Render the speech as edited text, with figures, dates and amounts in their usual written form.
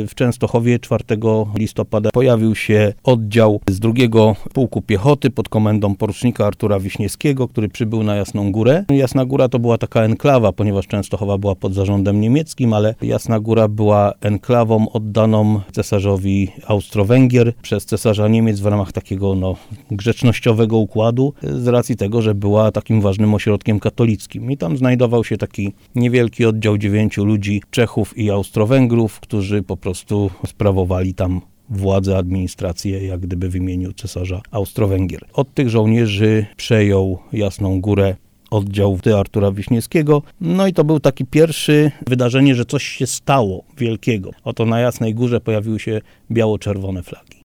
w Częstochowie 4 listopada pojawił się oddział z 2 Pułku Piechoty pod komendą porucznika Artura Wiśniewskiego, który przybył na Jasną Górę. Jasna Góra to była taka enklawa, ponieważ Częstochowa była pod zarządem niemieckim, ale Jasna Góra była enklawą oddaną cesarzowi Austro-Węgier przez cesarza Niemiec w ramach takiego grzecznościowego układu, z racji tego, że była takim ważnym ośrodkiem katolickim. I tam znajdował się taki niewielki oddział 9 ludzi, Czechów i Austro-Węgrów, którzy po prostu sprawowali tam władzę, administrację, jak gdyby w imieniu cesarza Austro-Węgier. Od tych żołnierzy przejął Jasną Górę oddział Artura Wiśniewskiego. No i to był taki pierwszy wydarzenie, że coś się stało wielkiego. Oto na Jasnej Górze pojawiły się biało-czerwone flagi.